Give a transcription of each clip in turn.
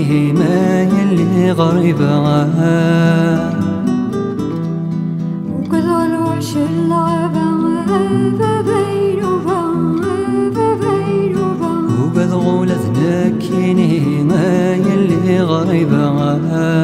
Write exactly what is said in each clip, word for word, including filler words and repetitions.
كيني ما يلي غريبة وكذا الوحش اللعبة بين وبين وقد غولتنا كيني ما يلي غريبة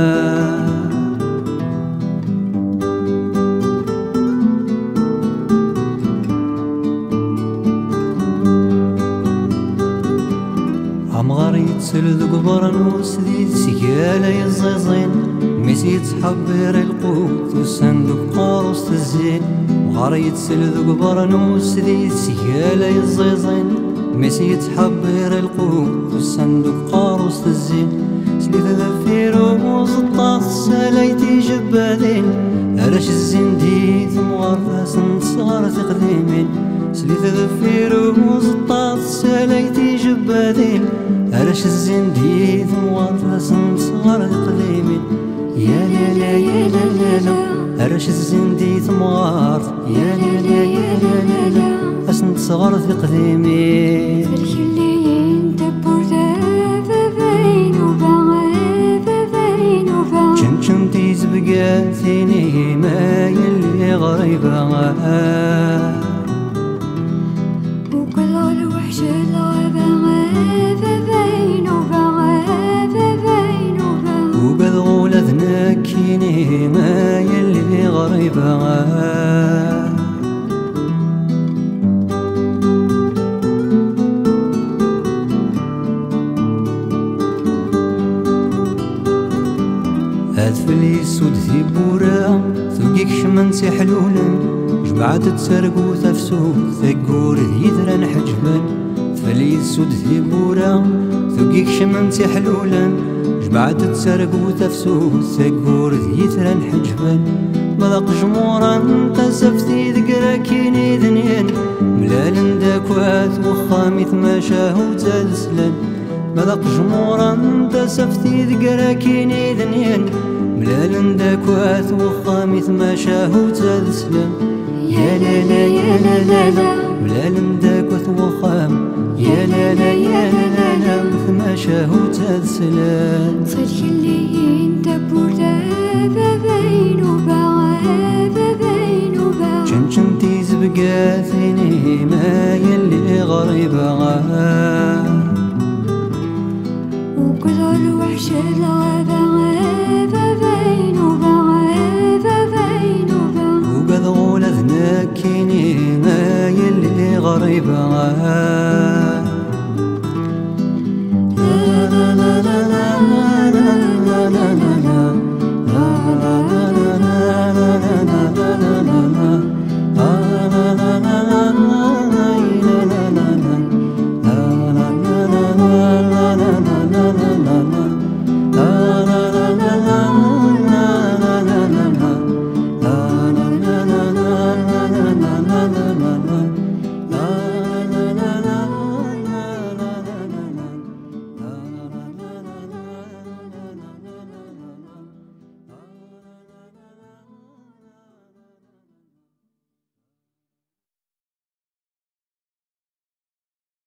عمغار يتسل ذو قبر وسديد سيالة يزيزين ميسي تحبر القوت والصندوق قاروس الزين عمغار يتسل ذو قبر وسديد سيالة يزيزين ميسي تحبر القوت والصندوق قاروس الزين سليت ذفير وزطاط سالايتي جبادين علاش الزين ديت مغار فاسن صغار تقديمين سليت ذفير وزطاط سالايتي جبادين علاش الزين ديت مغار فاسن صغار تقديمين يا لا لا يا لا لا لا علاش الزين ديت مغار يا لا لا يا لا لا لا فاسن صغار تقديمين شنتيز بقاتيني ما يلي غريبة وكل الوحش اللعبة بين وبين وقد غولتنا كيني ما يلي غريبة هاتفلي سود ذي بورا ثقيك شمن سي حلولا جمعت تسرقو تفسود ثقور يدران حجبا تفلي سود ذي بورا ثقيك شمن سي حلولا جمعت تسرقو تفسود ثقور يدران حجبا مذاق جمورا تسفتي ذكرا كيني ذنين ملال داكوات وخامي ثماشاهو تالسلان مذاق جمورا تسفتي ذكرا كيني ذنين ملال داكوات وخامي ثماشاهو تالسلان يا لا لا يا لا لا لا ملال داكوات وخام يا لا لا يا لا لا ثماشاهو تالسلان صدق اللي انت بوردا بين وبين شنشنتي زبقاتيني ما يلي غريبة